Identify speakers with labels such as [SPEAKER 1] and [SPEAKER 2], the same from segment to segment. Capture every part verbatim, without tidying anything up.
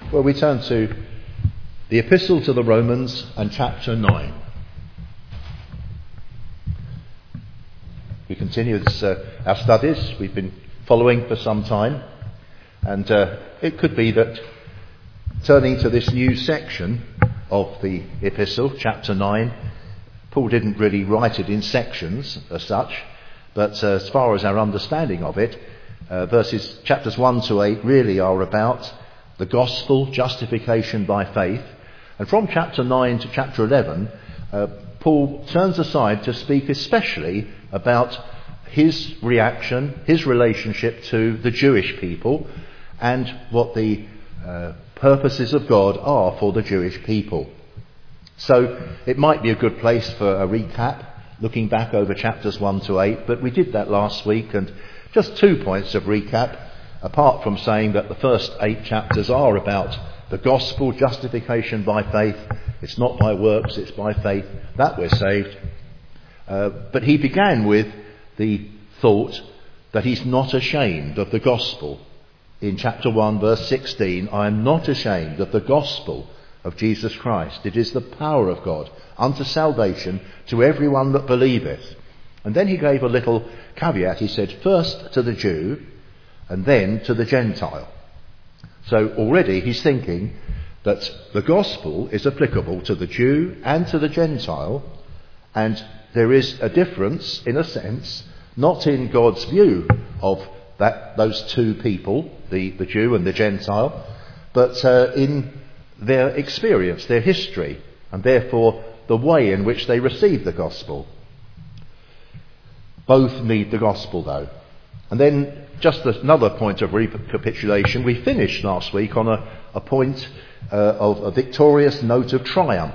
[SPEAKER 1] Well, we turn to the Epistle to the Romans and chapter nine. We continue this, uh, our studies. We've been following for some time, and uh, it could be that turning to this new section of the epistle, chapter nine, Paul didn't really write it in sections as such, but uh, as far as our understanding of it, uh, verses chapters one to eight really are about the gospel, justification by faith, and from chapter nine to chapter eleven, uh, Paul turns aside to speak especially about his reaction, his relationship to the Jewish people, and what the uh, purposes of God are for the Jewish people. So it might be a good place for a recap, looking back over chapters one to eight, but we did that last week, and just two points of recap, apart from saying that the first eight chapters are about the gospel, justification by faith. It's not by works, it's by faith that we're saved. Uh, but he began with the thought that he's not ashamed of the gospel. In chapter one, verse sixteen, I am not ashamed of the gospel of Jesus Christ. It is the power of God unto salvation to everyone that believeth. And then he gave a little caveat. He said, first to the Jew, and then to the Gentile. So already he's thinking that the gospel is applicable to the Jew and to the Gentile, and there is a difference, in a sense, not in God's view of that those two people, the, the Jew and the Gentile, but uh, in their experience, their history, and therefore the way in which they receive the gospel. Both need the gospel, though. And then just another point of recapitulation, we finished last week on a, a point uh, of a victorious note of triumph.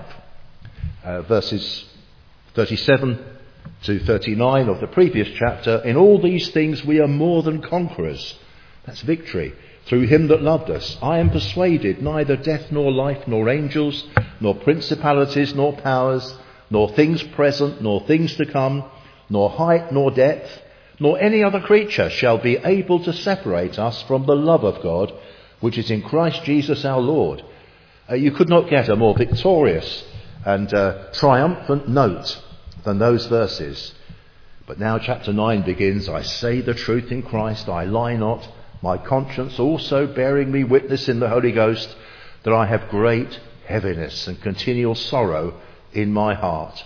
[SPEAKER 1] Uh, verses thirty-seven to thirty-nine of the previous chapter, in all these things we are more than conquerors. That's victory. Through him that loved us. I am persuaded neither death nor life, nor angels, nor principalities, nor powers, nor things present, nor things to come, nor height, nor depth, nor any other creature shall be able to separate us from the love of God, which is in Christ Jesus our Lord. Uh, you could not get a more victorious and uh, triumphant note than those verses. But now chapter nine begins, I say the truth in Christ, I lie not, my conscience also bearing me witness in the Holy Ghost, that I have great heaviness and continual sorrow in my heart.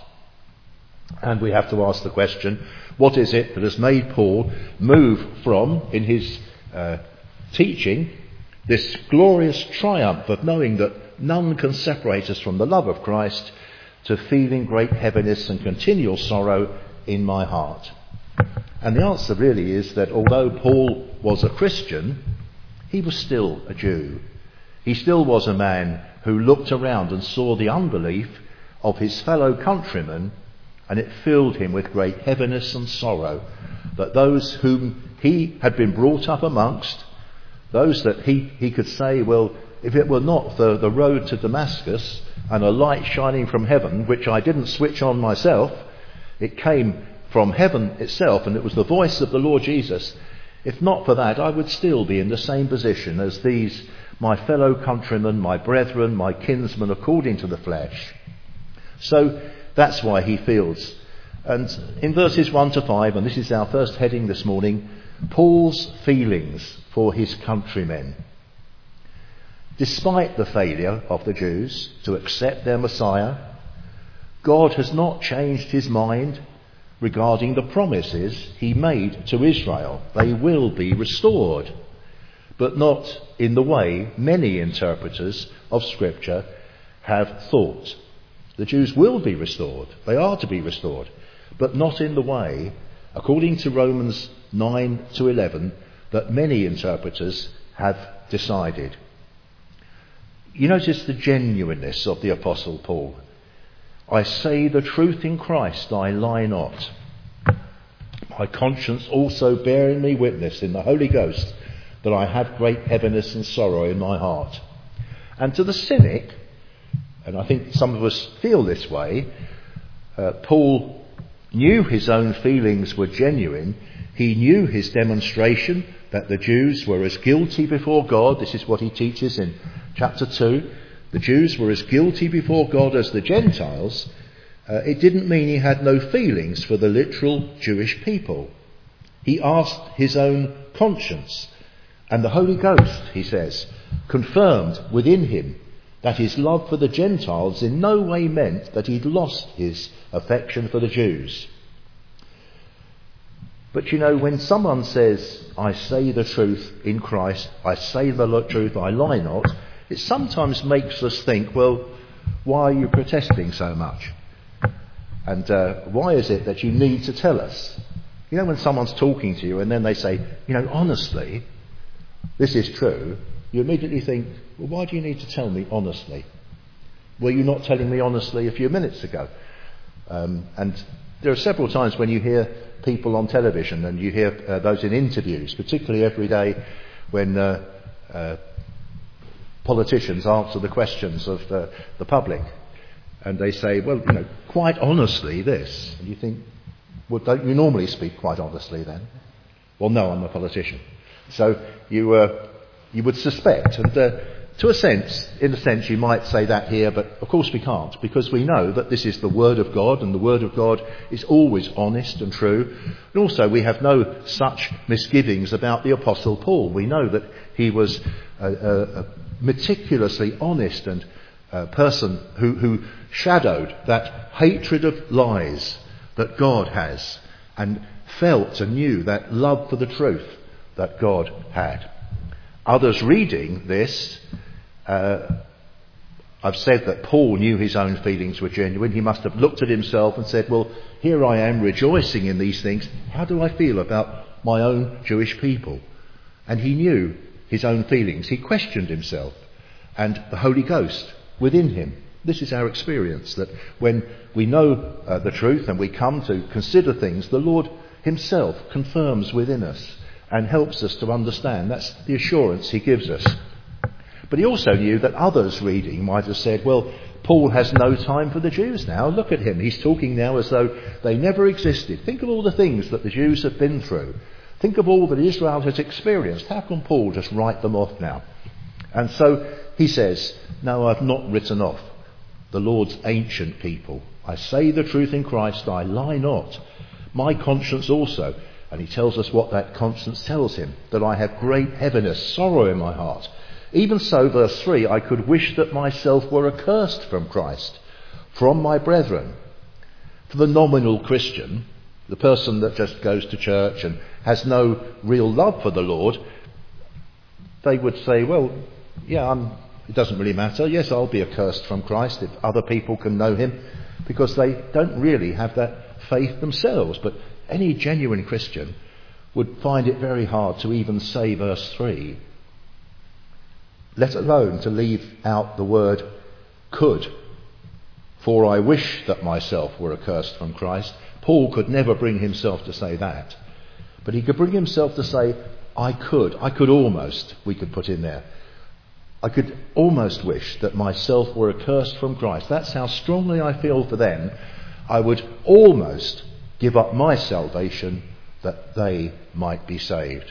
[SPEAKER 1] And we have to ask the question, what is it that has made Paul move from, in his uh, teaching, this glorious triumph of knowing that none can separate us from the love of Christ, to feeling great heaviness and continual sorrow in my heart? And the answer really is that although Paul was a Christian, he was still a Jew. He still was a man who looked around and saw the unbelief of his fellow countrymen, and it filled him with great heaviness and sorrow that those whom he had been brought up amongst, those that he, he could say, well, if it were not the, the road to Damascus and a light shining from heaven, which I didn't switch on myself, it came from heaven itself, and it was the voice of the Lord Jesus. If not for that, I would still be in the same position as these, my fellow countrymen, my brethren, my kinsmen, according to the flesh. So that's why he feels. And in verses one to five, and this is our first heading this morning, Paul's feelings for his countrymen. Despite the failure of the Jews to accept their Messiah, God has not changed his mind regarding the promises he made to Israel. They will be restored, but not in the way many interpreters of Scripture have thought. The Jews will be restored. They are to be restored, but not in the way, according to Romans nine to eleven, that many interpreters have decided. You notice the genuineness of the Apostle Paul. I say the truth in Christ, I lie not. My conscience also bearing me witness in the Holy Ghost, that I have great heaviness and sorrow in my heart. And to the cynic, and I think some of us feel this way, uh, Paul knew his own feelings were genuine. He knew his demonstration that the Jews were as guilty before God. This is what he teaches in chapter two, the Jews were as guilty before God as the Gentiles, uh, it didn't mean he had no feelings for the literal Jewish people. He asked his own conscience, and the Holy Ghost, he says, confirmed within him that his love for the Gentiles in no way meant that he'd lost his affection for the Jews. But you know, when someone says, I say the truth in Christ, I say the truth, I lie not, it sometimes makes us think, well, why are you protesting so much? And uh, why is it that you need to tell us? You know, when someone's talking to you and then they say, you know, honestly, this is true, you immediately think, well, why do you need to tell me honestly? Were you not telling me honestly a few minutes ago? Um, and there are several times when you hear people on television and you hear uh, those in interviews, particularly every day when uh, uh, politicians answer the questions of uh, the public, and they say, well, you know, quite honestly this. And you think, well, don't you normally speak quite honestly then? Well, no, I'm a politician. So you uh, you would suspect, and uh, to a sense, in a sense, you might say that here, but of course we can't, because we know that this is the Word of God, and the Word of God is always honest and true. And also we have no such misgivings about the Apostle Paul. We know that he was a, a, a meticulously honest and uh, person who, who shadowed that hatred of lies that God has, and felt and knew that love for the truth that God had. Others reading this, uh, I've said that Paul knew his own feelings were genuine. He must have looked at himself and said, well, here I am rejoicing in these things. How do I feel about my own Jewish people? And he knew his own feelings. He questioned himself and the Holy Ghost within him. This is our experience, that when we know uh, the truth and we come to consider things, the Lord himself confirms within us and helps us to understand. That's the assurance he gives us. But he also knew that others reading might have said, well, Paul has no time for the Jews now. Look at him. He's talking now as though they never existed. Think of all the things that the Jews have been through. Think of all that Israel has experienced. How can Paul just write them off now? And so he says, no, I've not written off the Lord's ancient people. I say the truth in Christ, I lie not. My conscience also. And he tells us what that conscience tells him, that I have great heaviness, sorrow in my heart. Even so, verse three, I could wish that myself were accursed from Christ, from my brethren. For the nominal Christian, the person that just goes to church and has no real love for the Lord, they would say, well, yeah, I'm, it doesn't really matter. Yes, I'll be accursed from Christ if other people can know him, because they don't really have that faith themselves. But any genuine Christian would find it very hard to even say verse three, let alone to leave out the word could. For I wish that myself were accursed from Christ. Paul could never bring himself to say that. But he could bring himself to say, I could, I could almost, we could put in there. I could almost wish that myself were accursed from Christ. That's how strongly I feel for them. I would almost give up my salvation that they might be saved.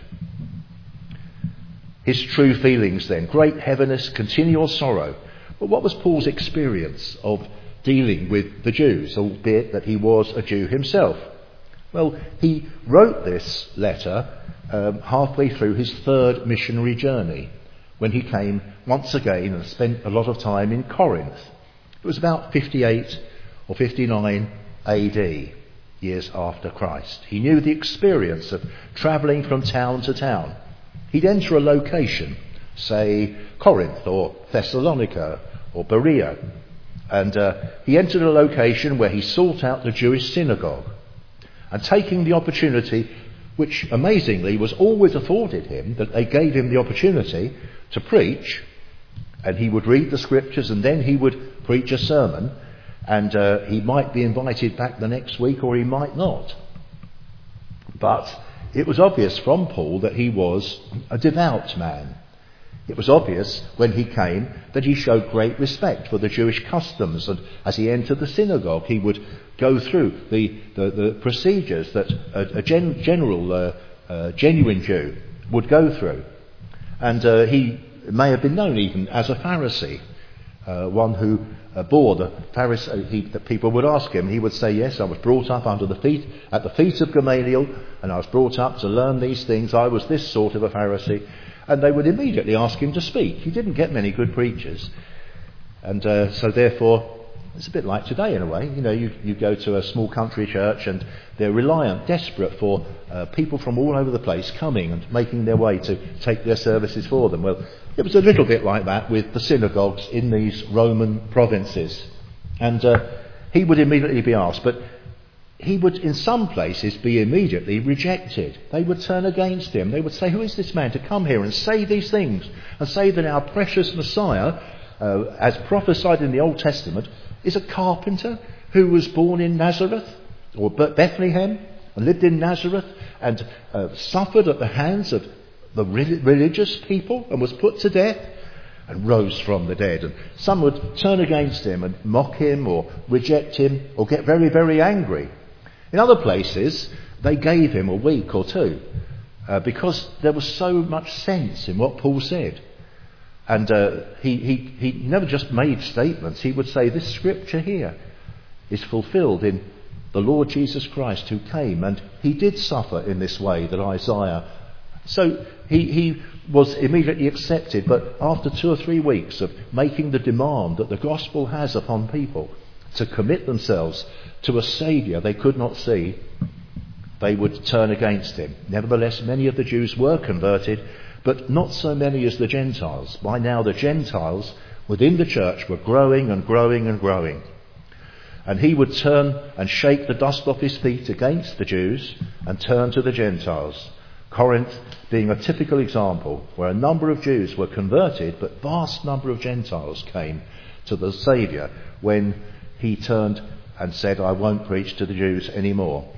[SPEAKER 1] His true feelings then, great heaviness, continual sorrow. But what was Paul's experience of dealing with the Jews, albeit that he was a Jew himself? Well, he wrote this letter um, halfway through his third missionary journey, when he came once again and spent a lot of time in Corinth. It was about fifty-eight or fifty-nine A D, years after Christ. He knew the experience of travelling from town to town. He'd enter a location, say Corinth or Thessalonica or Berea, and uh, he entered a location where he sought out the Jewish synagogue, and taking the opportunity, which amazingly was always afforded him, that they gave him the opportunity to preach, and he would read the scriptures and then he would preach a sermon, and uh, he might be invited back the next week or he might not. But it was obvious from Paul that he was a devout man. It was obvious when he came that he showed great respect for the Jewish customs, and as he entered the synagogue he would go through the, the, the procedures that a, a gen, general, uh, uh, genuine Jew would go through. And uh, he may have been known even as a Pharisee, uh, one who uh, bore the Pharisee, he, that people would ask him, he would say, yes, I was brought up under the feet, at the feet of Gamaliel, and I was brought up to learn these things. I was this sort of a Pharisee. And they would immediately ask him to speak. He didn't get many good preachers. And uh, so therefore, it's a bit like today in a way. You know, you, you go to a small country church and they're reliant, desperate for uh, people from all over the place coming and making their way to take their services for them. Well, it was a little bit like that with the synagogues in these Roman provinces. And uh, he would immediately be asked, but he would in some places be immediately rejected. They would turn against him. They would say, who is this man to come here and say these things and say that our precious Messiah, uh, as prophesied in the Old Testament, is a carpenter who was born in Nazareth or Bethlehem and lived in Nazareth and uh, suffered at the hands of the re- religious people and was put to death and rose from the dead. And some would turn against him and mock him or reject him or get very, very angry. In other places, they gave him a week or two uh, because there was so much sense in what Paul said. And uh, he, he, he never just made statements. He would say, this scripture here is fulfilled in the Lord Jesus Christ who came, and he did suffer in this way that Isaiah. So he, he was immediately accepted, but after two or three weeks of making the demand that the gospel has upon people to commit themselves to a Saviour they could not see, they would turn against him. Nevertheless, many of the Jews were converted, but not so many as the Gentiles. By now the Gentiles within the church were growing and growing and growing. And he would turn and shake the dust off his feet against the Jews and turn to the Gentiles. Corinth being a typical example where a number of Jews were converted, but vast number of Gentiles came to the Saviour when he turned and said, I won't preach to the Jews anymore.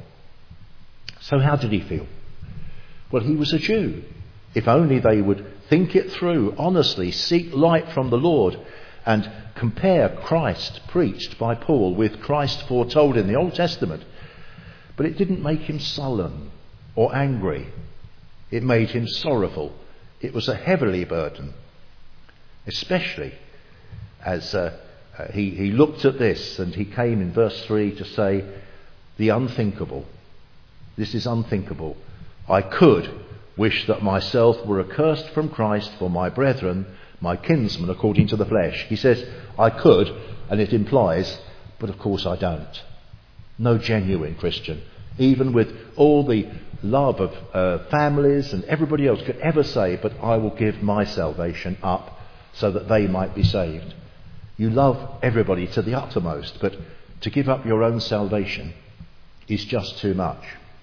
[SPEAKER 1] So how did he feel? Well, he was a Jew. If only they would think it through, honestly, seek light from the Lord and compare Christ preached by Paul with Christ foretold in the Old Testament. But it didn't make him sullen or angry. It made him sorrowful. It was a heavy burden, especially as uh, uh, he, he looked at this and he came in verse three to say, the unthinkable. This is unthinkable. I could wish that myself were accursed from Christ for my brethren, my kinsmen according to the flesh. He says, I could, and it implies, but of course I don't. No genuine Christian, even with all the love of uh, families and everybody else, could ever say, but I will give my salvation up so that they might be saved. You love everybody to the uttermost, but to give up your own salvation is just too much.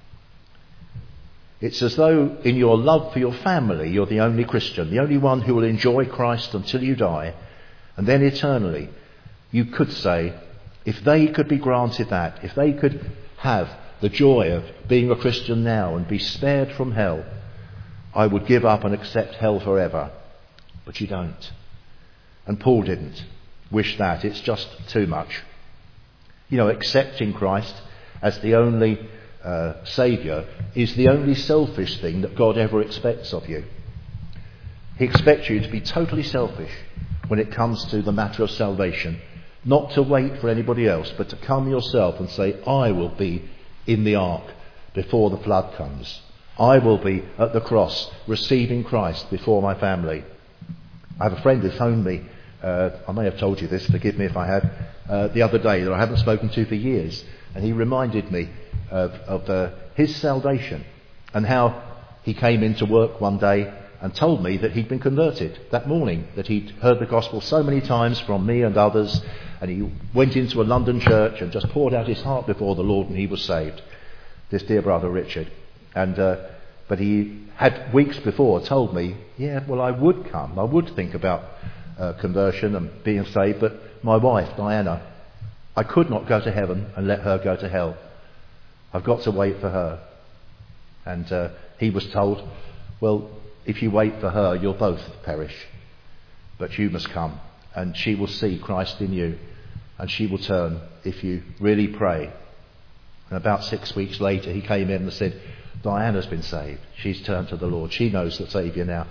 [SPEAKER 1] It's as though in your love for your family, you're the only Christian, the only one who will enjoy Christ until you die, and then eternally. You could say, if they could be granted that, if they could have the joy of being a Christian now and be spared from hell, I would give up and accept hell forever. But you don't. And Paul didn't wish that. It's just too much. You know, accepting Christ as the only uh, Saviour is the only selfish thing that God ever expects of you. He expects you to be totally selfish when it comes to the matter of salvation. Not to wait for anybody else, but to come yourself and say, I will be in the ark before the flood comes. I will be at the cross receiving Christ before my family. I have a friend who phoned me, uh, I may have told you this, forgive me if I have, uh, the other day that I haven't spoken to for years. And he reminded me of, of uh, his salvation and how he came into work one day and told me that he'd been converted that morning, that he'd heard the gospel so many times from me and others, and he went into a London church and just poured out his heart before the Lord, and he was saved. This dear brother Richard. And uh, but he had weeks before told me, yeah, well, I would come, I would think about uh, conversion and being saved, but my wife, Diana, I could not go to heaven and let her go to hell. I've got to wait for her. And uh, he was told, well, if you wait for her, you'll both perish. But you must come, and she will see Christ in you, and she will turn if you really pray. And about six weeks later, he came in and said, Diana's been saved. She's turned to the Lord. She knows the Saviour now.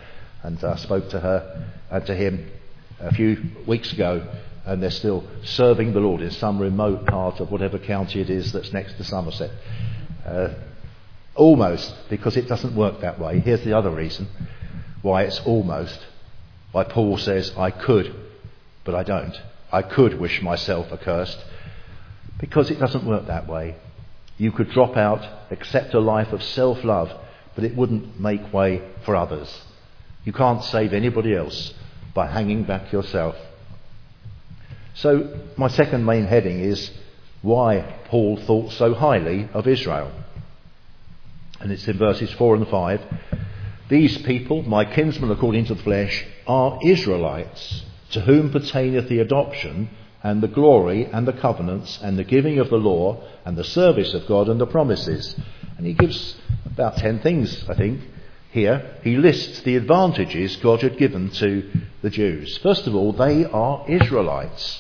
[SPEAKER 1] and I uh, spoke to her and to him a few weeks ago, and they're still serving the Lord in some remote part of whatever county it is that's next to Somerset. Uh, almost, because it doesn't work that way. Here's the other reason why it's almost. Why Paul says, I could, but I don't. I could wish myself accursed, because it doesn't work that way. You could drop out, accept a life of self-love, but it wouldn't make way for others. You can't save anybody else by hanging back yourself. So my second main heading is why Paul thought so highly of Israel. And it's in verses four and five. These people, my kinsmen according to the flesh, are Israelites, to whom pertaineth the adoption and the glory and the covenants and the giving of the law and the service of God and the promises. And he gives about ten things, I think, here. He lists the advantages God had given to the Jews. First of all, they are Israelites.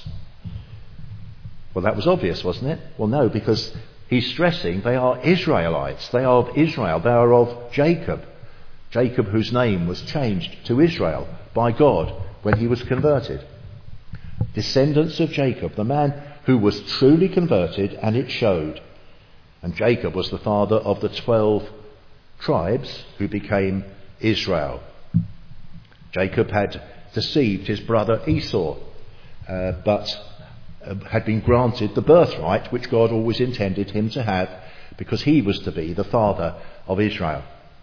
[SPEAKER 1] Well, that was obvious, wasn't it? Well, no, because he's stressing they are Israelites. They are of Israel. They are of Jacob. Jacob, whose name was changed to Israel by God when he was converted. Descendants of Jacob, the man who was truly converted, and it showed. And Jacob was the father of the twelve tribes who became Israel. Jacob had deceived his brother Esau, uh, but uh, had been granted the birthright which God always intended him to have, because he was to be the father of Israel.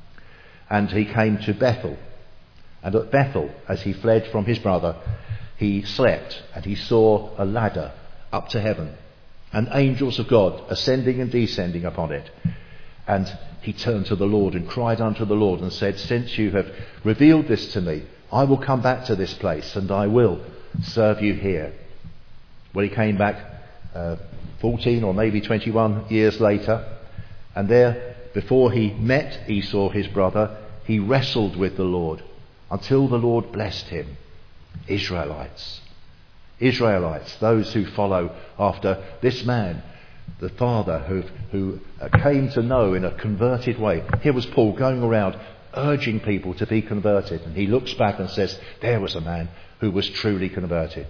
[SPEAKER 1] And he came to Bethel. And at Bethel, as he fled from his brother, he slept, and he saw a ladder up to heaven, and angels of God ascending and descending upon it. And he turned to the Lord and cried unto the Lord and said, since you have revealed this to me, I will come back to this place, and I will serve you here. Well, he came back uh, fourteen or maybe twenty-one years later, and there, before he met Esau, his brother, he wrestled with the Lord until the Lord blessed him. Israelites. Israelites, those who follow after this man, the father who, who came to know in a converted way. Here was Paul going around urging people to be converted, and he looks back and says, there was a man who was truly converted.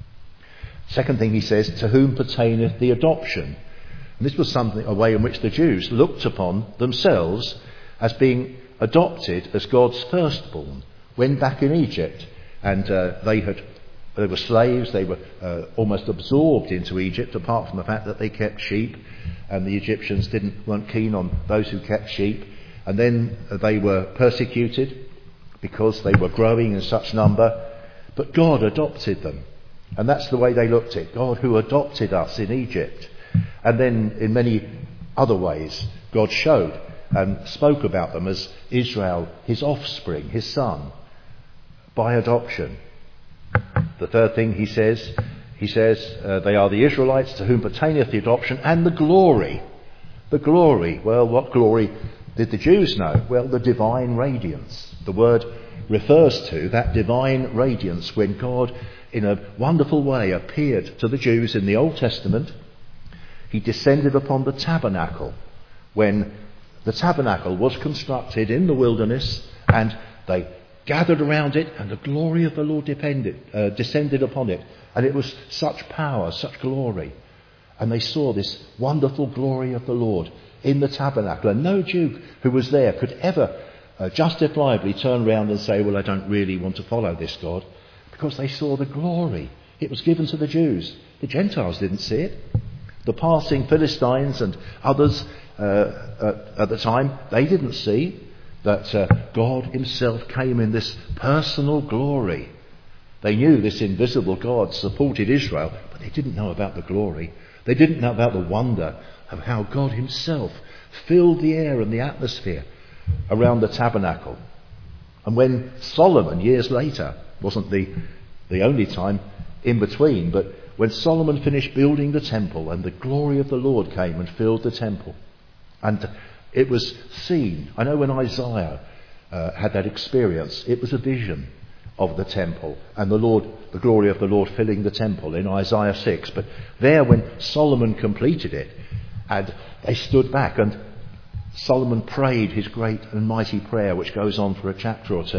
[SPEAKER 1] Second thing he says, to whom pertaineth the adoption. And this was something, a way in which the Jews looked upon themselves as being adopted as God's firstborn when back in Egypt. And uh, they had they were slaves, they were uh, almost absorbed into Egypt, apart from the fact that they kept sheep, and the Egyptians didn't weren't keen on those who kept sheep. And then they were persecuted because they were growing in such number. But God adopted them. And that's the way they looked at it. God who adopted us in Egypt. And then in many other ways, God showed and spoke about them as Israel, his offspring, his son, by adoption. The third thing he says, he says, uh, they are the Israelites to whom pertaineth the adoption and the glory. The glory. Well, what glory did the Jews know? Well, the divine radiance. The word refers to that divine radiance when God, in a wonderful way, appeared to the Jews in the Old Testament. He descended upon the tabernacle when the tabernacle was constructed in the wilderness, and they gathered around it, and the glory of the Lord depended, uh, descended upon it. And it was such power, such glory. And they saw this wonderful glory of the Lord in the tabernacle. And no Jew who was there could ever uh, justifiably turn around and say, well, I don't really want to follow this God, because they saw the glory. It was given to the Jews. The Gentiles didn't see it. The passing Philistines and others uh, at, at the time, they didn't see that uh, God himself came in this personal glory. They knew this invisible God supported Israel, but they didn't know about the glory. They didn't know about the wonder of how God himself filled the air and the atmosphere around the tabernacle. And when Solomon, years later, wasn't the, the only time in between, but when Solomon finished building the temple and the glory of the Lord came and filled the temple, and it was seen. I know when Isaiah uh, had that experience, it was a vision of the temple and the Lord, the glory of the Lord filling the temple in Isaiah six. But there, when Solomon completed it, and they stood back, and Solomon prayed his great and mighty prayer, which goes on for a chapter or two.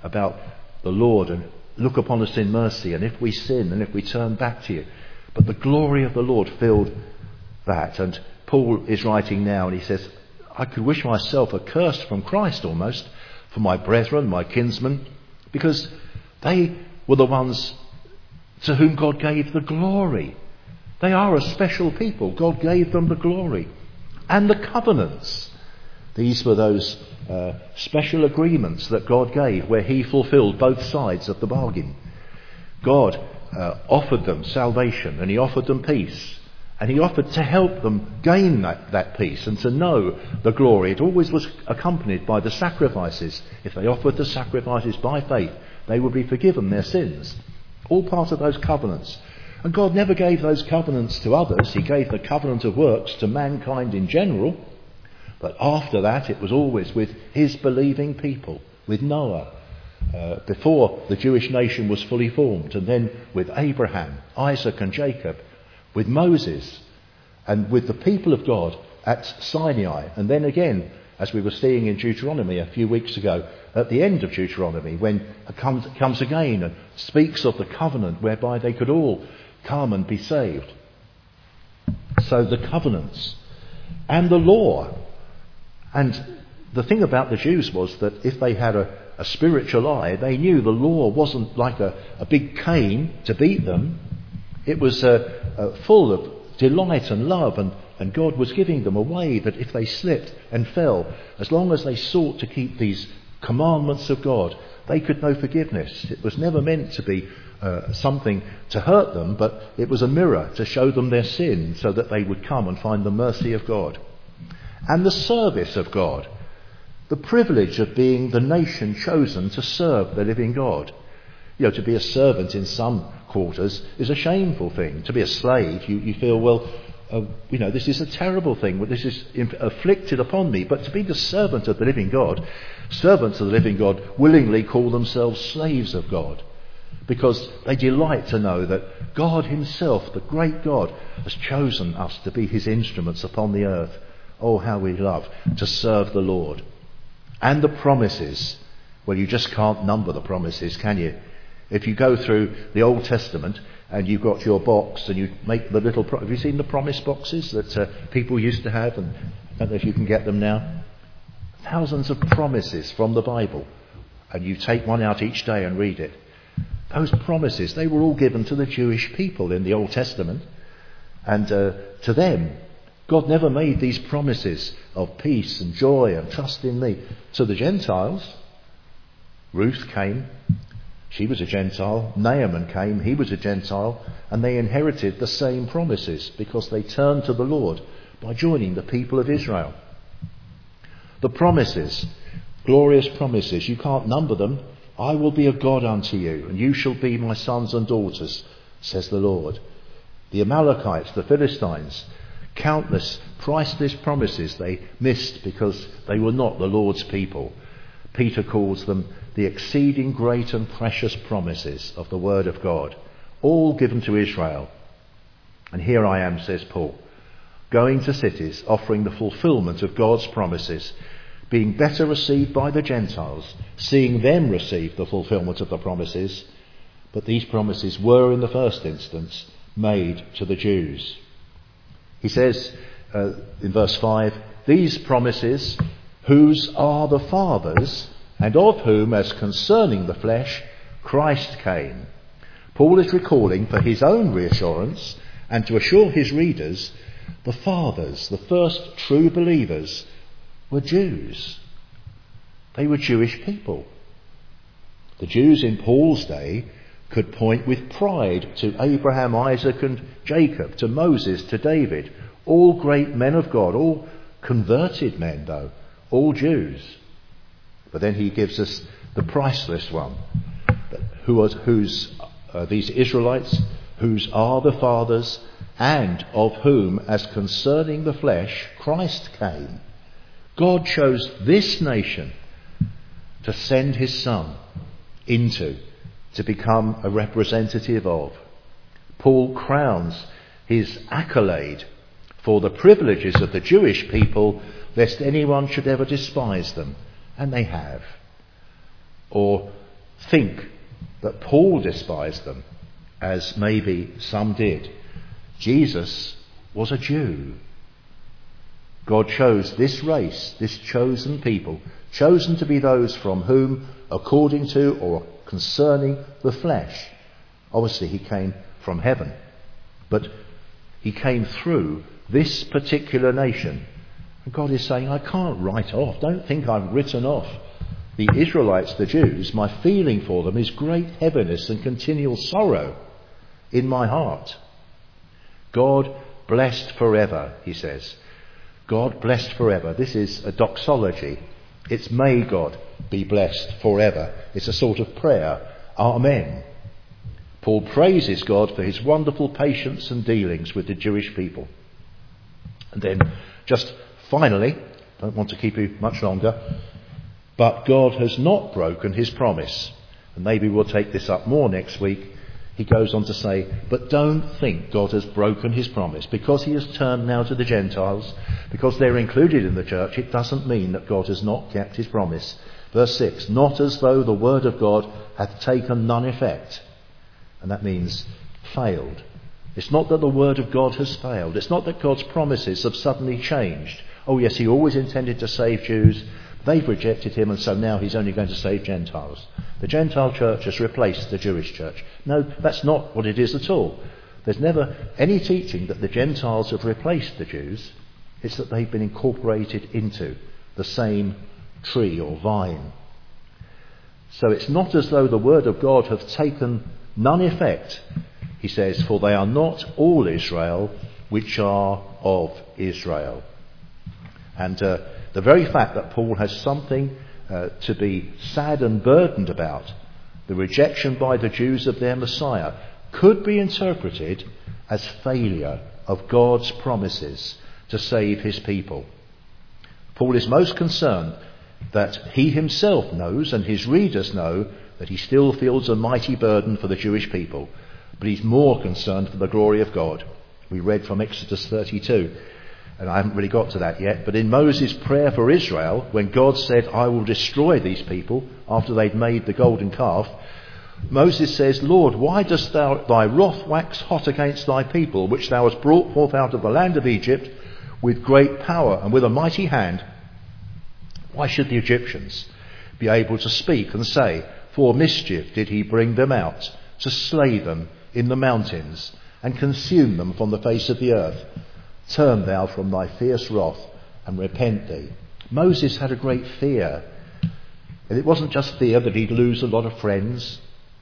[SPEAKER 1] about the Lord and look upon us in mercy, and if we sin and if we turn back to you. But the glory of the Lord filled that. And Paul is writing now, and he says, I could wish myself accursed from Christ almost for my brethren, my kinsmen, because they were the ones to whom God gave the glory. They are a special people. God gave them the glory. And the covenants. These were those uh, special agreements that God gave where he fulfilled both sides of the bargain. God uh, offered them salvation, and he offered them peace. And he offered to help them gain that, that peace and to know the glory. It always was accompanied by the sacrifices. If they offered the sacrifices by faith, they would be forgiven their sins. All part of those covenants. And God never gave those covenants to others. He gave the covenant of works to mankind in general. But after that, it was always with his believing people, with Noah, uh, before the Jewish nation was fully formed, and then with Abraham, Isaac and Jacob, with Moses, and with the people of God at Sinai, and then again, as we were seeing in Deuteronomy a few weeks ago, at the end of Deuteronomy, when it comes, comes again and speaks of the covenant whereby they could all come and be saved. So the covenants and the law. And the thing about the Jews was that if they had a, a spiritual eye, they knew the law wasn't like a, a big cane to beat them. It was uh, uh, full of delight and love, and, and God was giving them a way that if they slipped and fell, as long as they sought to keep these commandments of God, they could know forgiveness. It was never meant to be uh, something to hurt them, but it was a mirror to show them their sin so that they would come and find the mercy of God. And the service of God, the privilege of being the nation chosen to serve the living God. You know, to be a servant in some quarters is a shameful thing. To be a slave, you, you feel, well, uh, you know, this is a terrible thing. This is inf- afflicted upon me. But to be the servant of the living God, servants of the living God willingly call themselves slaves of God, because they delight to know that God himself, the great God, has chosen us to be his instruments upon the earth. Oh, how we love to serve the Lord. And the promises. Well, you just can't number the promises, can you? If you go through the Old Testament and you've got your box and you make the little... Pro- have you seen the promise boxes that uh, people used to have? And I don't know if you can get them now. Thousands of promises from the Bible. And you take one out each day and read it. Those promises, they were all given to the Jewish people in the Old Testament. And uh, to them, God never made these promises of peace and joy and trust in me. To the Gentiles, Ruth came. She was a Gentile. Naaman came. He was a Gentile. And they inherited the same promises because they turned to the Lord by joining the people of Israel. The promises, glorious promises, you can't number them. I will be a God unto you, and you shall be my sons and daughters, says the Lord. The Amalekites, the Philistines, countless priceless promises they missed because they were not the Lord's people. Peter calls them the exceeding great and precious promises of the Word of God, all given to Israel. And here I am, says Paul, going to cities, offering the fulfilment of God's promises, being better received by the Gentiles, seeing them receive the fulfilment of the promises. But these promises were in the first instance made to the Jews. He says uh, in verse five, these promises, whose are the fathers, and of whom, as concerning the flesh, Christ came. Paul is recalling for his own reassurance and to assure his readers, the fathers, the first true believers, were Jews. They were Jewish people. The Jews in Paul's day could point with pride to Abraham, Isaac and Jacob, to Moses, to David, all great men of God, all converted men though, all Jews. But then he gives us the priceless one, who was, whose uh, these Israelites, whose are the fathers, and of whom, as concerning the flesh, Christ came. God chose this nation to send his Son into, to become a representative of. Paul crowns his accolade for the privileges of the Jewish people, lest anyone should ever despise them. And they have. Or think that Paul despised them, as maybe some did. Jesus was a Jew. God chose this race, this chosen people, chosen to be those from whom, according to or concerning the flesh, obviously he came from heaven, but he came through this particular nation. And God is saying, I can't write off, don't think I've written off the Israelites, the Jews. My feeling for them is great heaviness and continual sorrow in my heart. God blessed forever, he says. God blessed forever. This is a doxology. It's may God be blessed forever. It's a sort of prayer. Amen. Paul praises God for his wonderful patience and dealings with the Jewish people. And then, just finally, don't want to keep you much longer, but God has not broken his promise. And maybe we'll take this up more next week. He goes on to say, but don't think God has broken his promise. Because he has turned now to the Gentiles, because they're included in the church, it doesn't mean that God has not kept his promise. Verse six, not as though the word of God hath taken none effect. And that means failed. It's not that the word of God has failed. It's not that God's promises have suddenly changed. Oh yes, he always intended to save Jews. They've rejected him, and so now he's only going to save Gentiles. The Gentile church has replaced the Jewish church. No, that's not what it is at all. There's never any teaching that the Gentiles have replaced the Jews. It's that they've been incorporated into the same tree or vine. So it's not as though the word of God hath taken none effect. He says, for they are not all Israel which are of Israel. And uh, the very fact that Paul has something uh, to be sad and burdened about, the rejection by the Jews of their Messiah, could be interpreted as failure of God's promises to save his people. Paul is most concerned that he himself knows and his readers know that he still feels a mighty burden for the Jewish people, but he's more concerned for the glory of God. We read from Exodus thirty-two. And I haven't really got to that yet, but in Moses' prayer for Israel, when God said, I will destroy these people after they'd made the golden calf, Moses says, Lord, why dost thou thy wrath wax hot against thy people, which thou hast brought forth out of the land of Egypt with great power and with a mighty hand? Why should the Egyptians be able to speak and say, for mischief did he bring them out, to slay them in the mountains and consume them from the face of the earth? Turn thou from thy fierce wrath and repent thee. Moses had a great fear. And it wasn't just fear that he'd lose a lot of friends.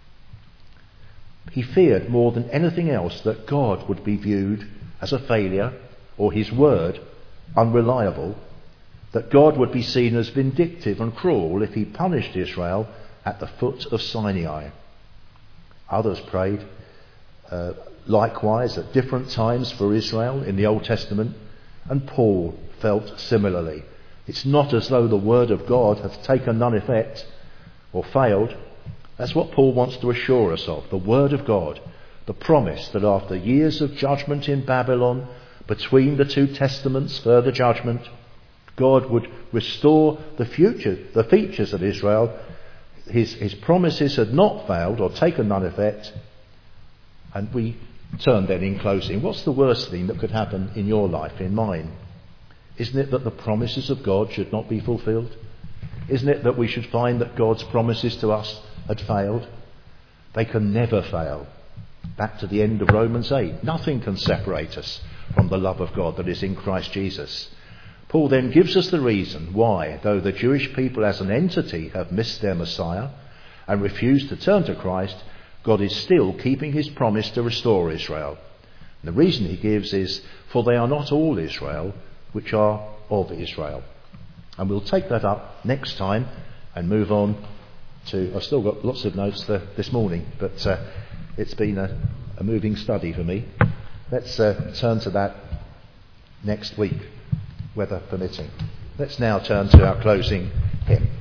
[SPEAKER 1] He feared more than anything else that God would be viewed as a failure, or his word unreliable, that God would be seen as vindictive and cruel if he punished Israel at the foot of Sinai. Others prayed uh, likewise at different times for Israel in the Old Testament, and Paul felt similarly. It's not as though the word of God hath taken none effect or failed. That's what Paul wants to assure us of. The word of God, the promise that after years of judgment in Babylon, between the two testaments, further judgment, God would restore the future, the features of Israel. His, his promises had not failed or taken none effect. And we turn then in closing. What's the worst thing that could happen in your life, in mine? Isn't it that the promises of God should not be fulfilled? Isn't it that we should find that God's promises to us had failed? They can never fail. Back to the end of Romans eight. Nothing can separate us from the love of God that is in Christ Jesus. Paul then gives us the reason why, though the Jewish people as an entity have missed their Messiah and refused to turn to Christ, God is still keeping his promise to restore Israel. And the reason he gives is, for they are not all Israel which are of Israel. And we'll take that up next time and move on to, I've still got lots of notes there this morning, but uh, it's been a, a moving study for me. Let's uh, turn to that next week, weather permitting. Let's now turn to our closing hymn.